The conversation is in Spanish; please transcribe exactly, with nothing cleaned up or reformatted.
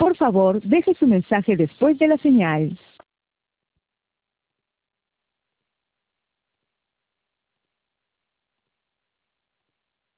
Por favor, deje su mensaje después de la señal.